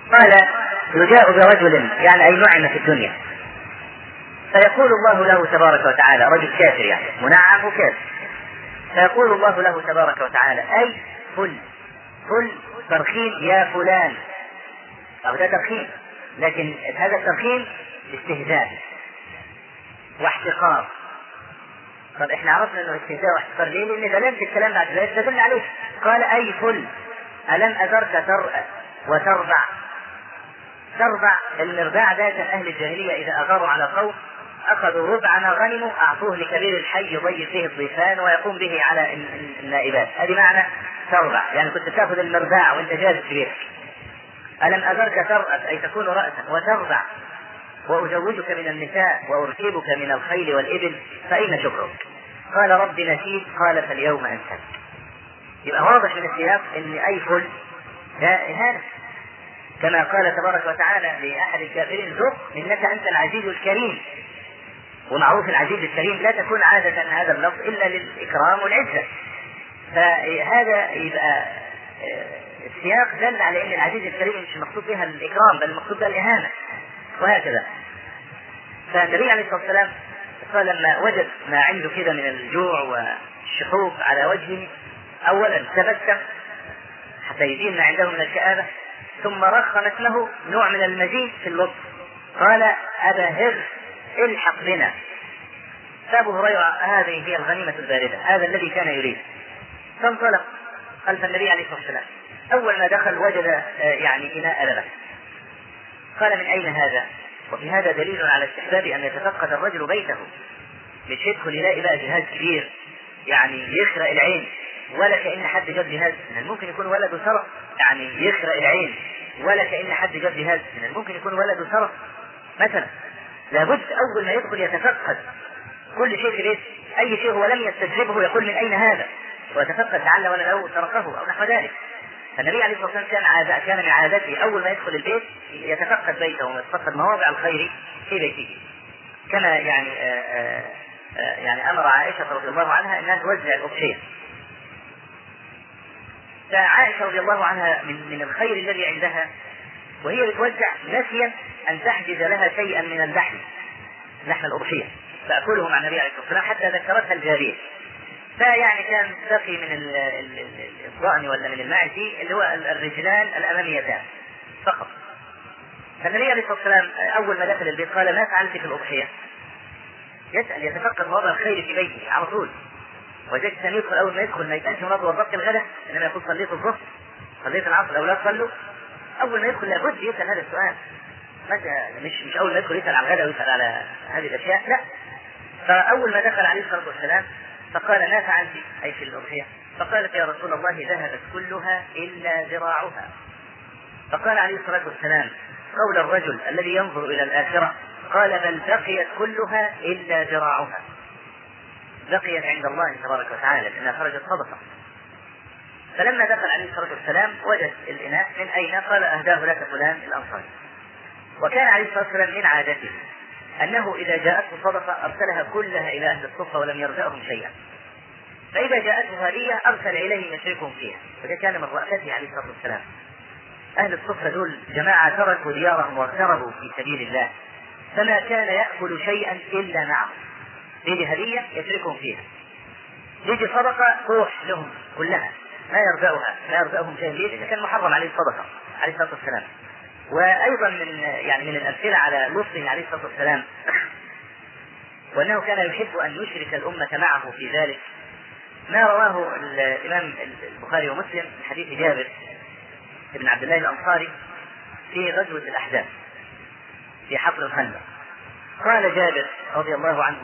قال يجاء برجل يعني أي نعم في الدنيا، فيقول الله له تبارك وتعالى، رجل كافر يعني منعم وكافر، فيقول الله له تبارك وتعالى أي فل ترخيم يا فلان، أو ده ترخيم، لكن هذا الترخيم استهزاء واحتقار. طب احنا عرفنا انه استهزاء واحتقار ليه؟ لان دلالة الكلام بعد ذلك تدل عليه. قال اي فل الم اذرك ترأى وتربع. المرباع ده كان اهل الجاهلية اذا اغاروا على قوم اخذوا ربع ما غنموا اعطوه لكبير الحي يضيف فيه الضيفان ويقوم به على النائبات. هذه معنى تربع، يعني كنت تاخذ المرباع وانت جالس في بيتك. الم اذرك ترأى اي تكون رأسا، وتربع وأزوجك من النساء وأركبك من الخيل والإبل فأين شكرك؟ قال رب نسيت. قال فاليوم أنساك. يبقى واضح من السياق أن أي فل لا إهانة، كما قال تبارك وتعالى لأحد الكافرين ذق إنك أنت العزيز الكريم. ومعروف العزيز الكريم لا تكون عادة هذا اللفظ إلا للإكرام والعزة، فهذا يبقى السياق دل على أن العزيز الكريم مش مقصود بها الإكرام بل المقصود بها الإهانة، وهكذا. فالنبي عليه الصلاة والسلام قال لما وجد ما عنده كده من الجوع والشحوب على وجهه أولا تبسم حتى يزيل ما عنده من الكآبة، ثم رخمت له نوع من المزيد في اللطف، قال أبا هر الحق بنا. فأبو هريرة هذه هي الغنيمة الباردة، هذا الذي كان يريد. فانطلق خلف النبي عليه الصلاة والسلام. أول ما دخل وجد يعني إناء لبن. قال من أين هذا؟ وفي هذا دليل على استحباب أن يتفقد الرجل بيته، مش يدخل يلاقي بقى جهاز كبير يعني يخرق العين، ولا كأن حد جاب جهاز، من ممكن يكون ولده سرق يعني يخرق العين، ولا كأن حد جاب جهاز، من ممكن يكون ولده سرق مثلا. لابد أول ما يدخل يتفقد كل شيء في بيته، أي شيء هو لم يستجربه يقول من أين هذا، ويتفقد لعل ولده سرقه أو نحو ذلك. فالنبي عليه الصلاة والسلام كان من عادته أول ما يدخل البيت يتفقد بيته ويتفقد مواضع الخير في بيته، كما يعني أمر عائشة رضي الله عنها أنها توزع الأضحية. فعائشة رضي الله عنها من الخير الذي عندها وهي بتوزع نسيا أن تحجز لها شيئا من اللحم الأضحية فأكله مع النبي عليه الصلاة والسلام حتى ذكرتها الجارية. فيعني كان باقي من الضأن ولا من الماعز اللي هو الرجلان الأماميتان فقط. فالنبي عليه الصلاة والسلام أول ما دخل البيت قال ما فعلت في الأضحية؟ يسأل يتفقد مواضع الخير في بيته على طول. وجدت أن يدخل أول ما يدخل ما يتأنش مرض وضبط الغداء، إنما يقول صليت الظهر صليت العصر الأولاد صلوا. أول ما يدخل لابد يسأل هذا السؤال، مش أول ما يدخل يسأل على الغداء ويسأل على هذه الأشياء، لا. فأول ما دخل عليه الصلاة والسلام فقال ما فعلت أي في الأضحية؟ فقالت يا رسول الله ذهبت كلها إلا ذراعها. فقال عليه الصلاة والسلام قول الرجل الذي ينظر إلى الآخرة، قال بل بقيت كلها إلا ذراعها، بقيت عند الله تبارك وتعالى لأنها خرجت صدقة. فلما دخل عليه الصلاة والسلام وجد الإناء من أين؟ قال أهداه لك فلان الأنصاري. وكان عليه الصلاة والسلام من عادته أنه إذا جاءته صدقة أرسلها كلها إلى أهل الصفة ولم يرجعهم شيئا، فإذا جاءته هدية أرسل إليهم يشركهم فيها، وده كان من رأفته عليه الصلاة والسلام. أهل الصفة دول جماعة تركوا ديارهم واغتربوا في سبيل الله، فما كان يأكل شيئا إلا معه، يجي هدية يشركهم فيها، يجي صدقة تروح لهم كلها ما يرجعهم شيئا، ليه؟ كان محرم عليه الصدقة عليه الصلاة والسلام. وأيضا من الأمثلة على لطفه عليه الصلاة والسلام وأنه كان يحب أن يشرك الأمة معه في ذلك ما رواه الإمام البخاري ومسلم من حديث جابر بن عبد الله الأنصاري في غزوة الأحزاب في حفر الخندق. قال جابر رضي الله عنه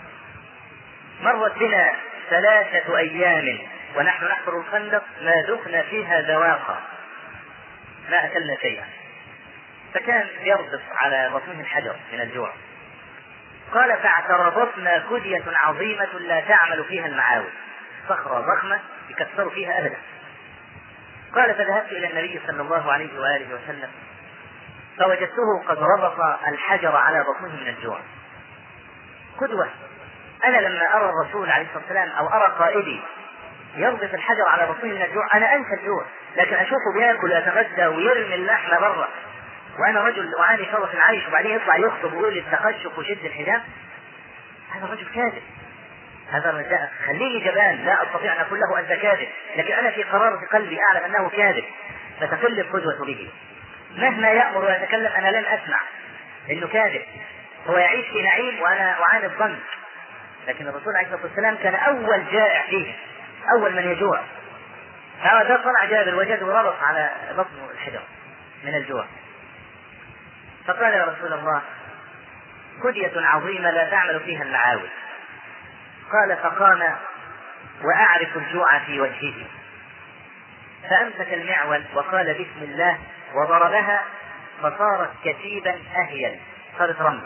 مرت بنا 3 أيام ونحن نحفر الخندق ما ذقنا فيها ذواقا، ما أكلنا شيئا، فكان يربط على بطنه الحجر من الجوع. قال فاعترضتنا كدية عظيمة لا تعمل فيها المعاول، صخرة ضخمة يكسروا فيها أبدا. قال فذهبت إلى النبي صلى الله عليه وآله وسلم فوجدته قد ربط الحجر على بطنه من الجوع. قدوة. أنا لما أرى الرسول عليه الصلاة والسلام أو أرى قائدي يربط الحجر على بطنه من الجوع أنا أنسى الجوع، لكن أشوفه بيأكل ويتغدى ويرمي اللحم برا وأنا رجل أعاني شر في العيش وبعدين يطلع يخطب ويقول التخشب وشد الحجاب؟ هذا رجل كاذب. هذا الرجال خليني جبان لا أستطيع أن أقول له أنت كاذب، لكن أنا في قرارة قلبي أعلم أنه كاذب، فتقل القدوة به. مهما يأمر ويتكلم أنا لن أسمع إنه كاذب، هو يعيش في نعيم وأنا أعاني الضنك. لكن الرسول عليه الصلاة والسلام كان أول جائع فيه، أول من يجوع. هذا طلع جابر وجده ربط على بطن الحجر من الجوع، فقال يا رسول الله كدية عظيمة لا تعمل فيها المعاول. قال فقام وأعرف الجوع في وجهه، فأمسك المعول وقال بسم الله وضربها فصارت كثيبا أهيل، صارت رمل.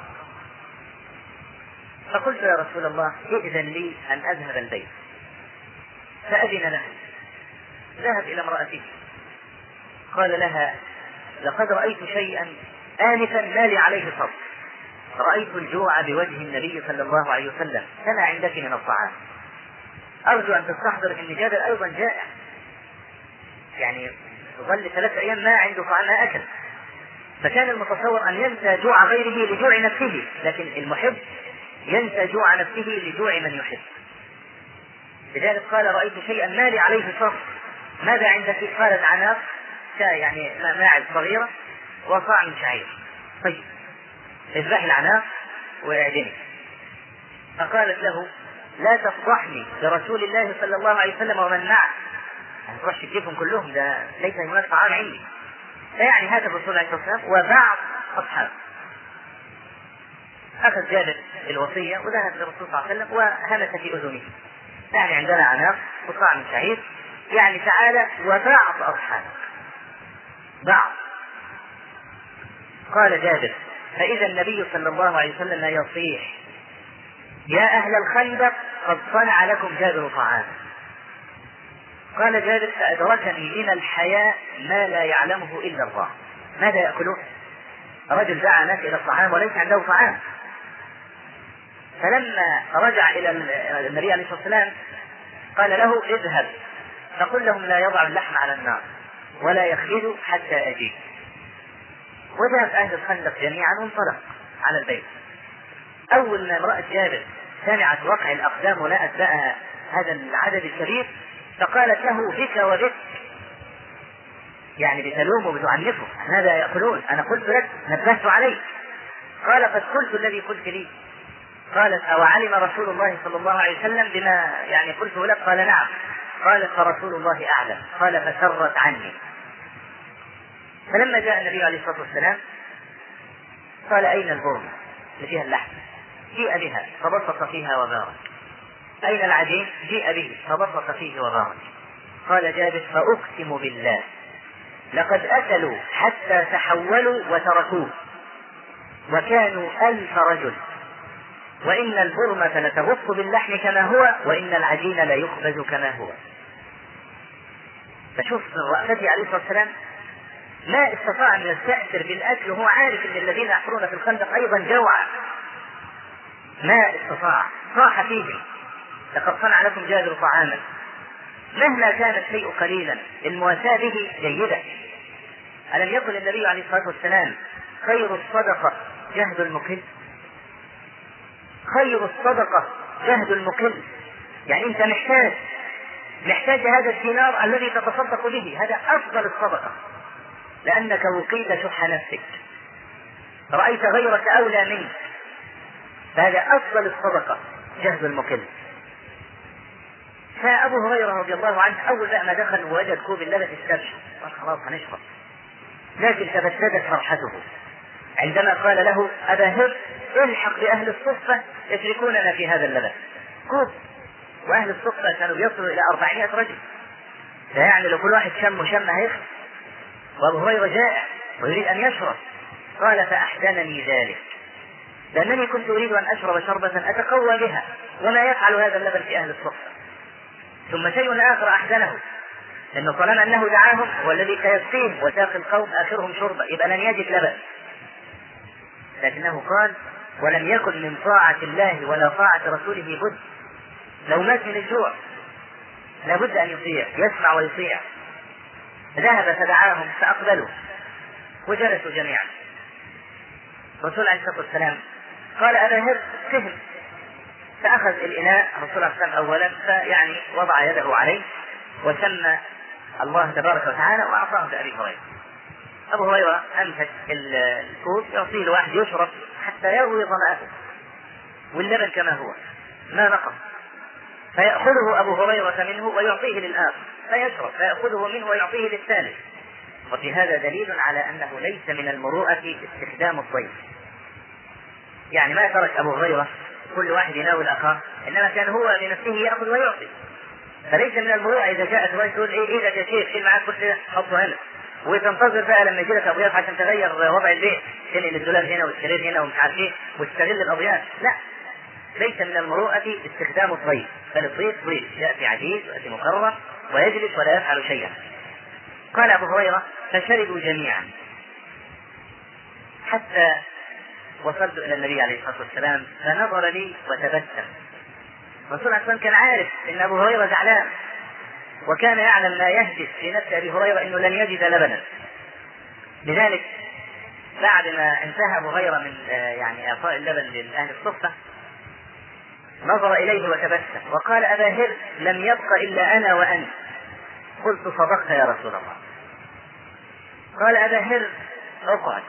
فقلت يا رسول الله ائذن لي أن أذهب البيت، فأذن له. ذهب إلى امرأته قال لها لقد رأيت شيئا آنفا ما لي عليه صبر، رأيت الجوع بوجه النبي صلى الله عليه وسلم، كما عندك من الطعام، أرجو أن تستحضر أن جابر أيضا جائع، يعني ظل 3 أيام ما عنده طعام ما أكل، فكان المتصور أن ينسى جوع غيره لجوع نفسه، لكن المحب ينسى جوع نفسه لجوع من يحب. لذلك قال رأيت شيئا ما لي عليه صبر. ماذا عندك؟ قالت عناق، يعني ماعز صغيرة وصاع من شعير. طيب اذبح العناق واعدني. فقالت له لا تفضحني برسول الله صلى الله عليه وسلم ومن معه، تروح تجيبهم كلهم، ده ليس هناك طعام عندي. فيعني هذا الرسول عليه الصلاة والسلام وبعض أصحابه. أخذ جابر الوصية وذهب للرسول صلى الله عليه وسلم وهمس في أذنه، يعني عندنا عناق وصاع من شعير، يعني تعالى وبعض أصحابه بعض. قال جابر فإذا النبي صلى الله عليه وسلم يصيح يا أهل الخندق قد صنع لكم جابر طعاما. قال جابر فأدركني من الحياء ما لا يعلمه إلا الله. ماذا يأكلون؟ رجل دعا ناس إلى الطعام وليس عنده طعام. فلما رجع إلى النبي عليه الصلاة والسلام قال له اذهب فقل لهم لا يضع اللحم على النار ولا يخبز حتى أجيب. وذهب أهل الخندق جميعا وانطلق على البيت. أول ما امرأة جابر سمعت وقع الأقدام ولقت بقى هذا العدد الكبير فقالت له بك وبك، يعني بتلومه وبتعنفه، ماذا يأكلون؟ أنا قلت لك نبهت عليك. قال قد قلت الذي قلت لي. قالت أو علم رسول الله صلى الله عليه وسلم بما يعني قلته لك؟ قال نعم. قالت فرسول الله أعلم. قال فسرت عني. فلما جاء النبي عليه الصلاة والسلام قال أين البرمة اللي فيها اللحم؟ جيء بها فبسط فيها وبارك. أين العجين؟ جيء به فبسط فيه وبارك. قال جابر فأقسم بالله لقد أكلوا حتى تحولوا وتركوه وكانوا 1000 رجل، وإن البرمة لتغص باللحم كما هو وإن العجين لا يخبز كما هو. فشوف رأفته عليه الصلاة والسلام ما استطاع أن يستأثر بالأكل وهو عارف أن الذين يحفرون في الخندق أيضا جوعا، ما استطاع، صاح فيهم لقد صنع لكم جابر طعاما. مهما كان الشيء قليلا المواساة به جيدة. ألم يقل النبي عليه الصلاة والسلام خير الصدقة جهد المقل؟ خير الصدقة جهد المقل، يعني أنت محتاج هذا الدينار الذي تتصدق به، هذا أفضل الصدقة، لأنك وقيت شح نفسك، رأيت غيرك أولى منك، فهذا أفضل الصدقة جهد المقل. فأبو هريرة رضي الله عنه أول ما دخل ووجد كوب اللبن استبشر قال خلاص هنشرب، لكن تبددت فرحته عندما قال له أبا هر الحق بأهل الصفة يشركوننا في هذا اللبن. كوب، وأهل الصفة كانوا يصلوا إلى 400 رجل، فيعني لو كل واحد شم هيخف، وأبو هريرة جائع ويريد أن يشرب. قال فأحزنني ذلك، لأنني كنت أريد أن أشرب شربة أتقوى بها، وما يفعل هذا اللبن في أهل الصفة. ثم شيء آخر أحزنه، لأنه طالما أنه دعاهم هو الذي سيسقيهم وساق القوم آخرهم شربا، يبقى لن يجد لبن. لكنه قال ولم يكن من طاعة الله ولا طاعة رسوله بد، لو مات من الجوع لابد أن يطيع، يسمع ويطيع. ذهب فدعاهم فأقبلوا وجلسوا جميعا. الرسول عليه الصلاة والسلام قال أبا هر سهم، فأخذ الإناء الرسول عليه الصلاة والسلام أولا فيعني وضع يده عليه وسمى الله تبارك وتعالى وأعطاه لأبي هريرة. أبو هريرة أمسك الكوب يعطيه لواحد يشرب حتى يروي ظمأته، واللبن كما هو ما نقص، فيأخذه أبو هريرة منه ويعطيه للآخر فيشرب، فيأخذه منه ويعطيه للثالث. وفي هذا دليل على أنه ليس من المروءة استخدام الضيف، يعني ما ترك أبو هريرة كل واحد يناول أخاه، إنما كان هو لنفسه يأخذ ويعطي. فليس من المروءة إذا جاءت رجل تقول إيه إذا يا شيخ شيل معاك كل حطه هنا، وتنتظر بقى لما يجي لك أضياف عشان تغير وضع البيت، تنقل الدولاب هنا والسرير هنا ومش عارف إيه وتستغل الأضياف. لا، ليس من المروءة استخدام الضيف، بل الضيف ضيف يأتي عزيز ويأتي مكرم ويجلس ولا يفعل شيئا. قال أبو هريرة فشربوا جميعا حتى وصلت إلى النبي عليه الصلاة والسلام فنظر لي وتبسم. الرسول عليه الصلاة والسلام كان عارف إن أبو هريرة زعلان، وكان يعلم ما يهدف في نفس أبي هريرة إنه لن يجد لبنا. لذلك بعد ما انتهى أبو هريرة من يعني إعطاء اللبن لأهل الصفة نظر إليه وتبسم وقال أبا هر لم يبق إلا أنا وأنت. قلت صدقت يا رسول الله. قال أبا هر اقعد.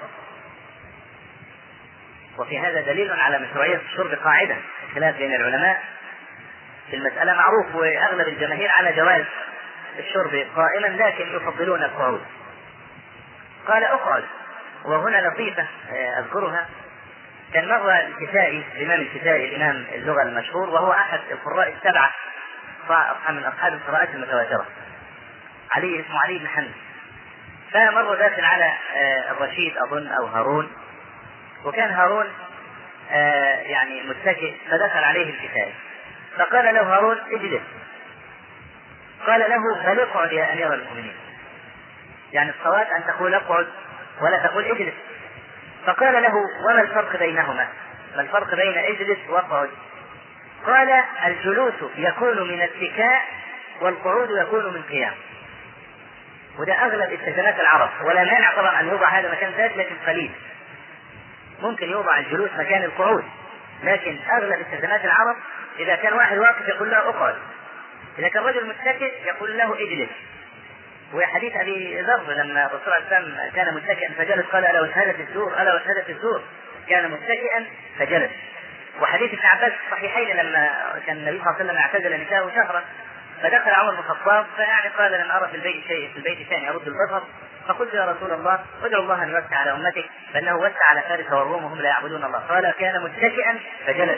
وفي هذا دليل على مشروعية الشرب قاعدة، خلاف بين العلماء في المسألة معروف، وأغلب الجماهير على جواز الشرب قائما لكن يفضلون القعود. قال اقعد. وهنا لطيفة أذكرها، كان مرة الكسائي الإمام الكسائي الإمام اللغة المشهور وهو أحد القراء السبعة من أصحاب القراءات المتواترة، اسمه علي بن حمد، فمر داخل على الرشيد أظن أو هارون، وكان هارون يعني متكئ، فدخل عليه الكسائي فقال له هارون اجلس. قال له بل اقعد يا أمير المؤمنين، يعني الصواب أن تقول اقعد ولا تقول اجلس. فقال له وما الفرق بينهما؟ ما الفرق بين اجلس واقعد؟ قال الجلوس يكون من اتكاء والقعود يكون من قيام. وده أغلب استخدامات العرب، ولا مانع طبعا أن يوضع هذا مكان ذات لكن قليل، ممكن يوضع الجلوس مكان القعود، لكن أغلب استخدامات العرب إذا كان واحد واقف يقول له اقعد، إذا كان رجل متكئ يقول له اجلس. وحديث أبي ذر لما الرسول عليه الصلاة والسلام كان متكئا فجلس قال ألا وشهادة الزور ألا وشهادة الزور، كان متكئا فجلس. وحديث ابن عباس في الصحيحين لما كان النبي صلى الله عليه وسلم اعتزل نساءه شهرا فدخل عمر بن الخطاب فيعني قال لم أرى في البيت ثاني أرد البصر، فقلت يا رسول الله ادعو الله أن يوسع على أمتك فإنه وسع على فارس والروم وهم لا يعبدون الله. قال كان متكئا فجلس.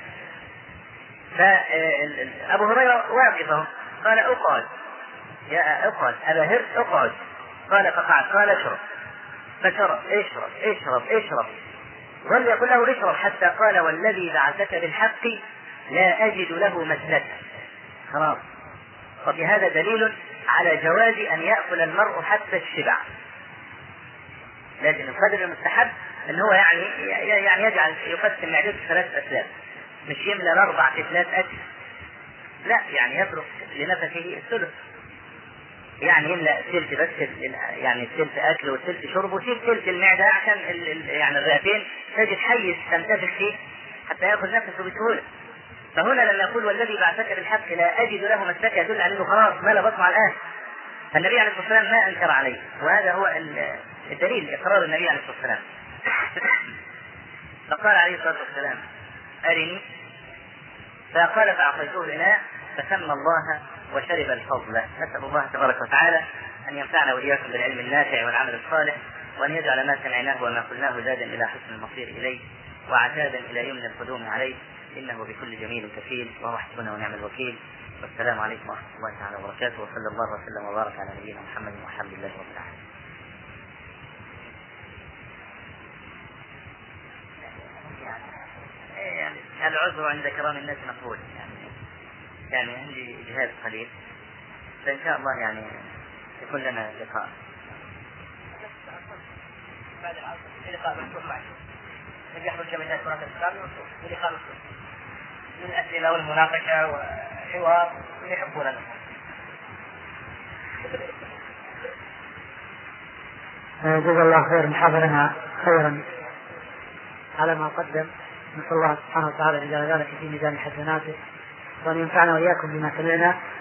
فأبو هريرة واقفه قال اقعد يا اقعد أبا هر اقعد. قال فقعد. قال اشرب، فشرب. اشرب ظل يقول له اشرب حتى قال والذي بعثك بالحق لا أجد له مسلكا. خلاص. وفي هذا دليل على جواز أن يأكل المرء حتى الشبع، لكن القدر المستحب أن هو يعني يجعل يقسم معدته 3 أسلاف، مش يملى 4 فتلات أكل، لا، يعني يترك لنفسه الثلث، يعني يملأ الثلث بس، يعني الثلث أكل والثلث شرب، وشيل ثلث المعدة عشان يعني الرئتين تجد حيز تنتفخ فيه حتى يأخذ نفسه بسهولة. فهنا لما يقول والذي بعثك بالحق لا أجد له مسلكا يدل على أنه خلاص ملا بطنه على الآن. فالنبي عليه الصلاة والسلام ما أنكر عليه، وهذا هو الدليل إقرار النبي عليه الصلاة والسلام. فقال عليه الصلاة والسلام أرني، فقال فأعطيته الإناء فسمى الله وشرب الفضل. نسأل الله تبارك وتعالى أن ينفعنا وإياكم بالعلم النافع والعمل الصالح، وأن يجعل ما سمعناه وما قلناه زادا إلى حسن المصير إليه وعتادا إلى يمن القدوم عليه، إنه بكل جميل كفيل وهو حسبنا ونعم الوكيل. والسلام عليكم ورحمة الله تعالى وبركاته، وصلى الله وسلم وبارك على نبينا محمد والحمد لله رب العالمين. يعني العذر عند كرام الناس مقبول، يعني عندي جهاز قليل، فإن شاء الله يعني يكون لنا لقاء بعد العصر، في لقاء مفتوح معي يحضر جميع كرة الإسلام ولقاء مفتوح للأسئلة والمناقشة وحوار اللي يحبوننا. جزا الله خير، محاضرنا خيرا. على ما قدم. نسأل الله سبحانه وتعالى أن يجعل ذلك في ميزان حسناته، وأن ينفعنا وإياكم بما سمعنا.